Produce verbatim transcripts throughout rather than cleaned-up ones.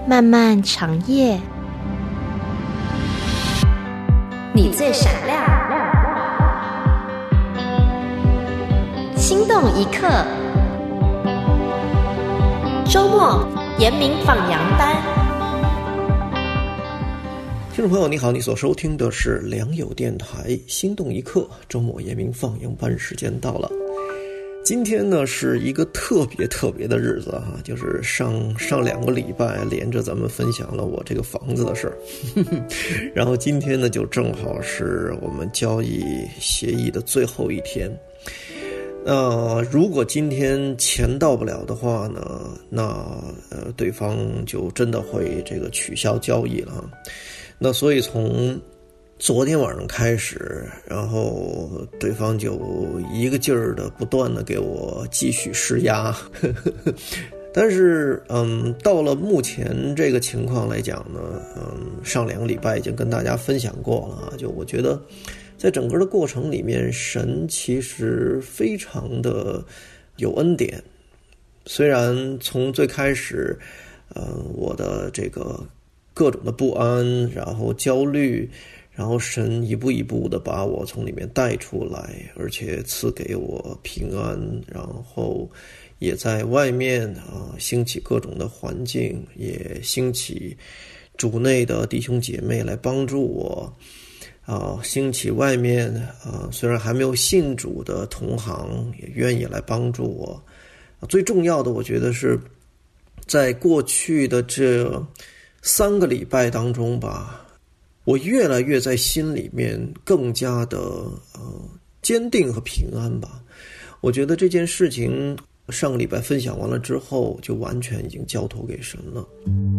漫漫长夜，你最闪亮，心动一刻。周末严明放羊班。 听众朋友你好，你所收听的是良友电台心动一刻，周末严明放羊班时间到了。今天呢是一个特别特别的日子哈、啊，就是上上两个礼拜连着咱们分享了我这个房子的事儿，然后今天呢就正好是我们交易协议的最后一天。那如果今天钱到不了的话呢，那呃对方就真的会这个取消交易了。那所以从昨天晚上开始，然后对方就一个劲儿的不断的给我继续施压，但是嗯，到了目前这个情况来讲呢，嗯，上两个礼拜已经跟大家分享过了啊，就我觉得在整个的过程里面，神其实非常的有恩典。虽然从最开始，呃，我的这个各种的不安，然后焦虑，然后神一步一步的把我从里面带出来，而且赐给我平安，然后也在外面啊兴起各种的环境，也兴起主内的弟兄姐妹来帮助我啊，兴起外面啊虽然还没有信主的同行也愿意来帮助我。最重要的我觉得是在过去的这三个礼拜当中吧，我越来越在心里面更加的呃坚定和平安吧。我觉得这件事情上个礼拜分享完了之后，就完全已经交托给神了。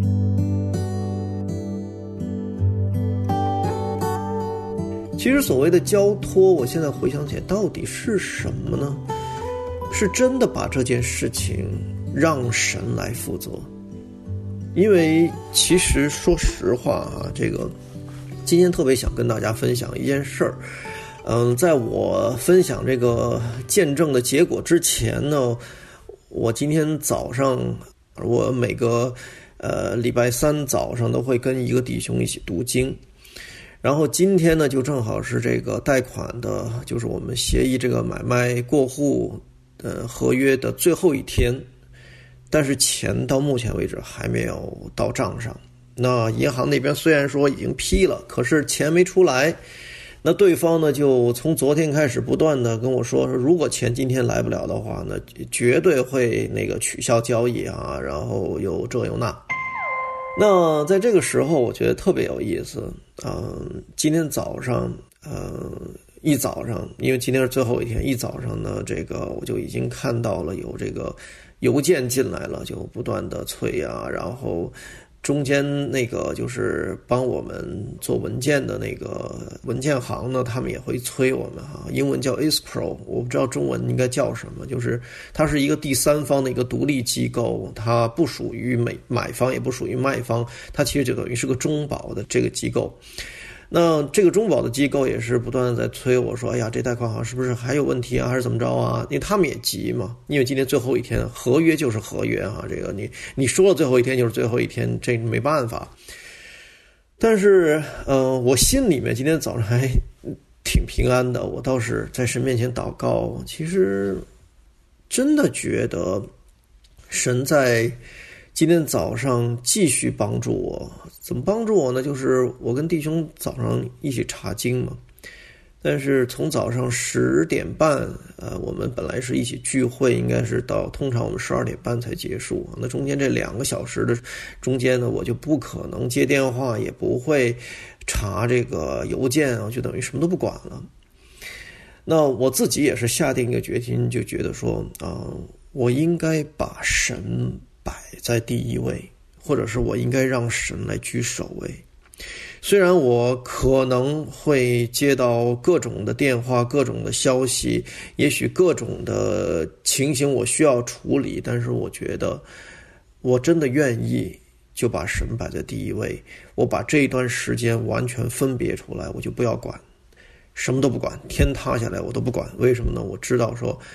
其实所谓的交托，我现在回想起来到底是什么呢？是真的把这件事情让神来负责。因为其实说实话啊，这个今天特别想跟大家分享一件事儿。嗯，在我分享这个见证的结果之前呢，我今天早上，我每个呃礼拜三早上都会跟一个弟兄一起读经。然后今天呢，就正好是这个贷款的，就是我们协议这个买卖过户呃合约的最后一天。但是钱到目前为止还没有到账上，那银行那边虽然说已经批了，可是钱没出来。那对方呢就从昨天开始不断的跟我说，如果钱今天来不了的话呢，绝对会那个取消交易啊，然后又这又那。那在这个时候我觉得特别有意思。嗯，今天早上呃一早上，因为今天是最后一天，一早上呢这个我就已经看到了有这个邮件进来了，就不断的催啊，然后中间那个就是帮我们做文件的那个文件行呢，他们也会催我们哈，英文叫 escrow， 我不知道中文应该叫什么，就是它是一个第三方的一个独立机构，它不属于买买方，也不属于卖方，它其实就等于是个中保的这个机构。那这个中保的机构也是不断的在催我说，哎呀，这贷款好像是不是还有问题啊，还是怎么着啊？因为他们也急嘛，因为今天最后一天，合约就是合约啊，这个你你说了最后一天就是最后一天，这没办法。但是呃，我心里面今天早上还挺平安的，我倒是在神面前祷告，其实真的觉得神在今天早上继续帮助我。怎么帮助我呢？就是我跟弟兄早上一起查经嘛，但是从早上十点半呃，我们本来是一起聚会，应该是到通常我们十二点半才结束。那中间这两个小时的中间呢，我就不可能接电话，也不会查这个邮件啊，就等于什么都不管了。那我自己也是下定一个决心，就觉得说啊、呃，我应该把神摆在第一位，或者是我应该让神来居首位。虽然我可能会接到各种的电话，各种的消息，也许各种的情形我需要处理，但是我觉得我真的愿意就把神摆在第一位，我把这一段时间完全分别出来，我就不要管，什么都不管，天塌下来我都不管。为什么呢？我知道说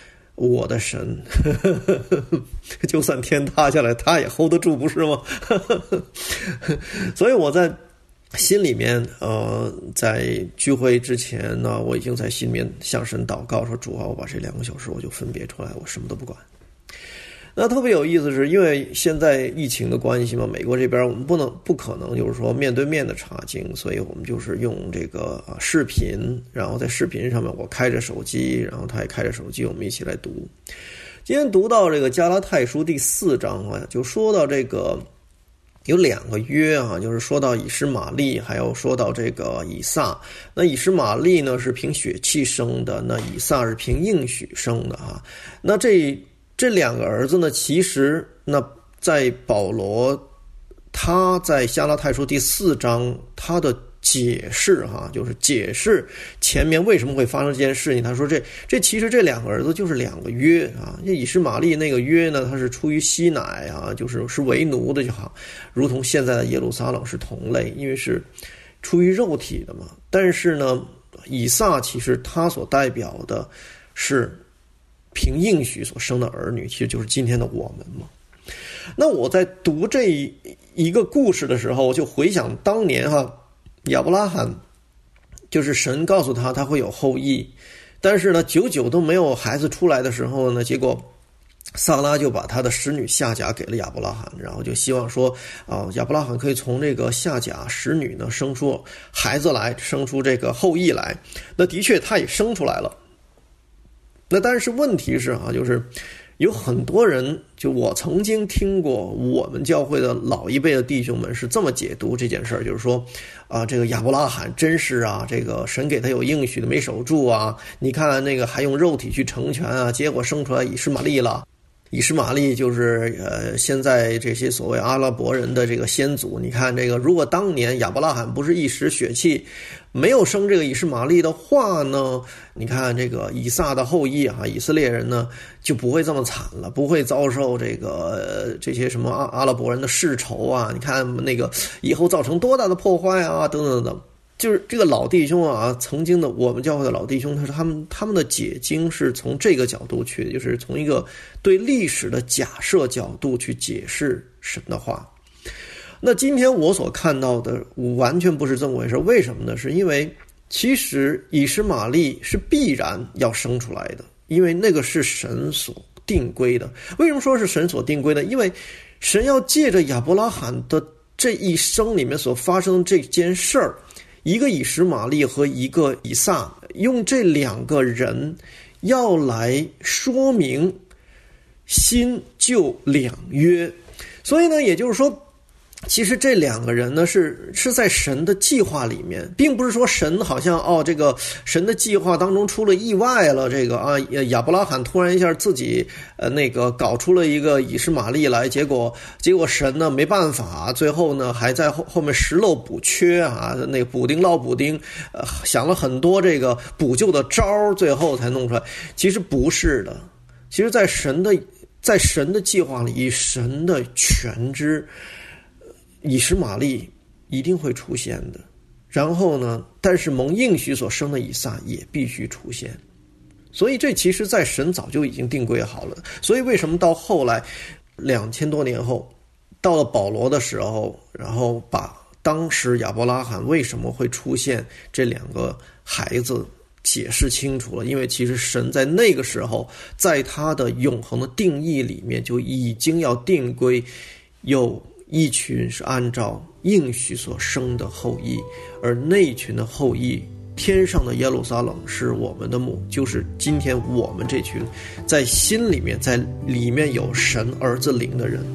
我的神呵呵呵就算天塌下来他也 hold 得住，不是吗？呵呵所以我在心里面呃，在聚会之前呢，我已经在心里面向神祷告说，主啊，我把这两个小时我就分别出来，我什么都不管。那特别有意思是，因为现在疫情的关系嘛，美国这边我们不能不可能就是说面对面的查经，所以我们就是用这个啊视频，然后在视频上面我开着手机，然后他也开着手机，我们一起来读。今天读到这个加拉太书第四章啊，就说到这个有两个约啊，就是说到以实玛利，还有说到这个以撒。那以实玛利呢是凭血气生的，那以撒是凭应许生的啊。那这这两个儿子呢，其实那在保罗他在加拉太书第四章他的解释哈，就是解释前面为什么会发生这件事情。他说这这其实这两个儿子就是两个约啊，这以实玛利那个约呢，他是出于西乃啊，就是是为奴的就好，如同现在的耶路撒冷是同类，因为是出于肉体的嘛。但是呢，以撒其实他所代表的是凭应许所生的儿女，其实就是今天的我们嘛。那我在读这一个故事的时候，就回想当年哈，亚伯拉罕就是神告诉他他会有后裔，但是呢久久都没有孩子出来的时候呢，结果撒拉就把他的使女夏甲给了亚伯拉罕，然后就希望说啊，亚伯拉罕可以从这个夏甲使女呢生出孩子来，生出这个后裔来。那的确他也生出来了。那但是问题是啊，就是有很多人，就我曾经听过我们教会的老一辈的弟兄们是这么解读这件事儿，就是说啊，这个亚伯拉罕真是啊，这个神给他有应许的没守住啊，你看那个还用肉体去成全啊，结果生出来以实玛利了。以实玛利就是呃，现在这些所谓阿拉伯人的这个先祖。你看这个，如果当年亚伯拉罕不是一时血气，没有生这个以实玛利的话呢，你看这个以撒的后裔啊，以色列人呢就不会这么惨了，不会遭受这个、呃、这些什么阿阿拉伯人的世仇啊。你看那个以后造成多大的破坏啊，等等等等。就是这个老弟兄啊，曾经的我们教会的老弟兄，他说他们他们的解经是从这个角度去，就是从一个对历史的假设角度去解释神的话。那今天我所看到的完全不是这么回事，为什么呢？是因为其实以实玛利是必然要生出来的，因为那个是神所定规的。为什么说是神所定规的？因为神要借着亚伯拉罕的这一生里面所发生的这件事儿，一个以实玛利和一个以撒，用这两个人要来说明新旧两约。所以呢，也就是说其实这两个人呢是是在神的计划里面，并不是说神好像哦这个神的计划当中出了意外了，这个啊亚伯拉罕突然一下自己呃那个搞出了一个以实玛利来，结果结果神呢没办法，最后呢还在后后面拾漏补缺啊，那个补丁捞补丁，呃想了很多这个补救的招，最后才弄出来。其实不是的，其实在神的在神的计划里，以神的全知，以实玛利一定会出现的。然后呢，但是蒙应许所生的以撒也必须出现。所以这其实在神早就已经定规好了。所以为什么到后来两千多年后到了保罗的时候，然后把当时亚伯拉罕为什么会出现这两个孩子解释清楚了。因为其实神在那个时候在他的永恒的定义里面就已经要定规，有一群是按照应许所生的后裔，而那一群的后裔，天上的耶路撒冷是我们的母，就是今天我们这群在心里面在里面有神儿子灵的人。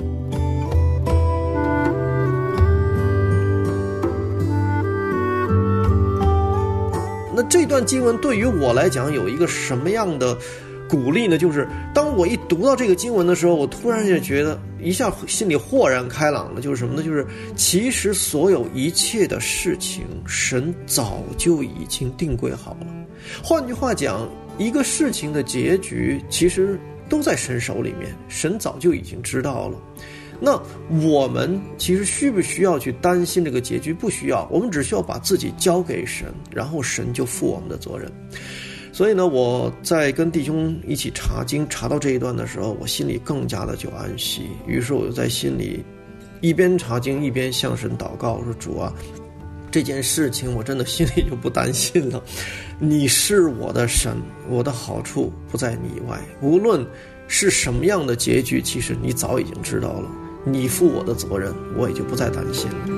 那这段经文对于我来讲有一个什么样的鼓励呢？就是当我一读到这个经文的时候，我突然就觉得一下心里豁然开朗了。就是什么呢？就是其实所有一切的事情神早就已经定规好了。换句话讲，一个事情的结局其实都在神手里面，神早就已经知道了。那我们其实需不需要去担心这个结局？不需要，我们只需要把自己交给神，然后神就负我们的责任。所所以呢，我在跟弟兄一起查经查到这一段的时候，我心里更加的就安息。于是我就在心里一边查经一边向神祷告，说主啊，这件事情我真的心里就不担心了。你是我的神，我的好处不在你以外，无论是什么样的结局，其实你早已经知道了，你负我的责任，我也就不再担心了。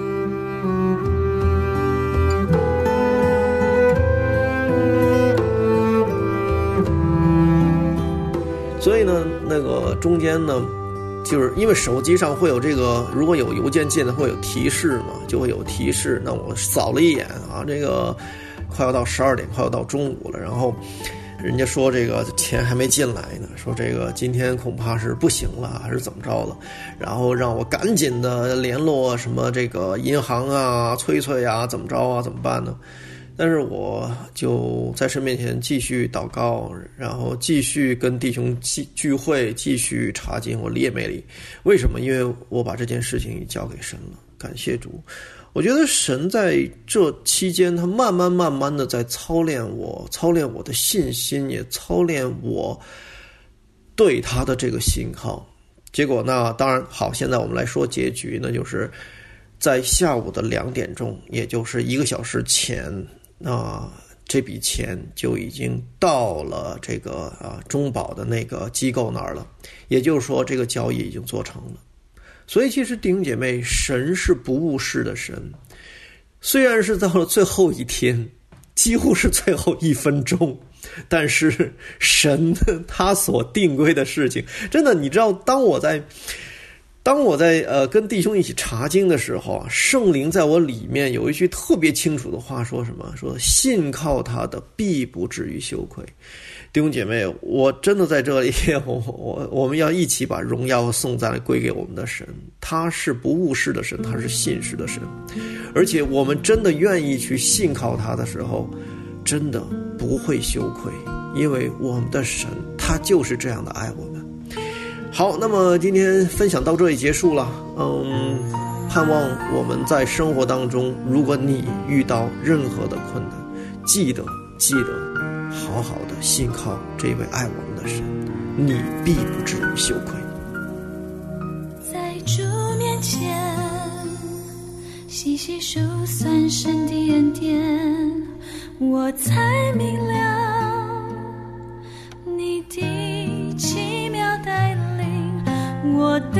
所以呢，那个中间呢，就是因为手机上会有这个，如果有邮件进来会有提示嘛，就会有提示。那我扫了一眼啊，这个快要到十二点，快要到中午了，然后人家说这个钱还没进来呢，说这个今天恐怕是不行了，还是怎么着了，然后让我赶紧的联络什么这个银行啊、催催啊，怎么着啊，怎么办呢？但是我就在神面前继续祷告，然后继续跟弟兄聚会，继续查经，我理也没理。为什么？因为我把这件事情交给神了。感谢主，我觉得神在这期间，他慢慢慢慢的在操练我，操练我的信心，也操练我对他的这个信靠。结果那当然好，现在我们来说结局，那就是在下午的两点钟，也就是一个小时前。那这笔钱就已经到了这个啊中保的那个机构那儿了，也就是说这个交易已经做成了。所以其实弟兄姐妹，神是不误事的神，虽然是到了最后一天，几乎是最后一分钟，但是神他所定规的事情，真的，你知道，当我在当我在呃跟弟兄一起查经的时候啊，圣灵在我里面有一句特别清楚的话，说什么？说信靠他的必不至于羞愧。弟兄姐妹，我真的在这里，我我我们要一起把荣耀和颂赞归给我们的神，他是不误事的神，他是信实的神，而且我们真的愿意去信靠他的时候，真的不会羞愧，因为我们的神他就是这样的爱我们。好，那么今天分享到这里结束了。嗯，盼望我们在生活当中，如果你遇到任何的困难，记得记得好好的信靠这位爱我们的神，你必不至于羞愧。 在主面前细细数算神的恩典，我才明了你的奇妙带领，我等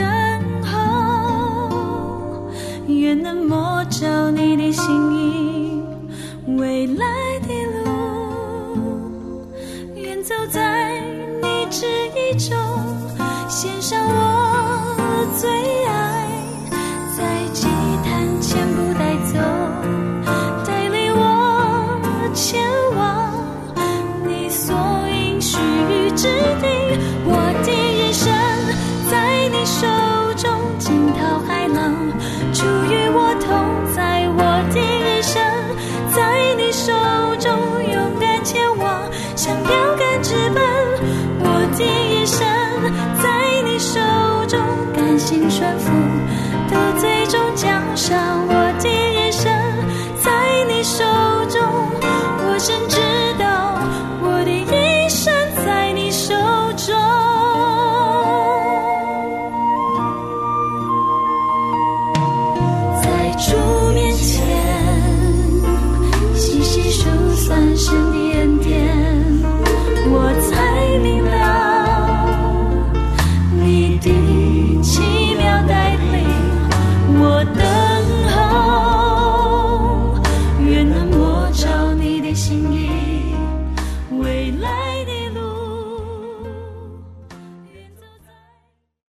候，愿能摸着你的心意，未来的路，愿走在你旨意中，献上我最爱，在祭坛前不带走，带领我前往你所应许之地。我的人生在你手中惊涛骇浪，主与我同在。我的人生在你手中勇敢前往，像标杆直奔。我的人生在你手中甘心顺服，都最终奖赏我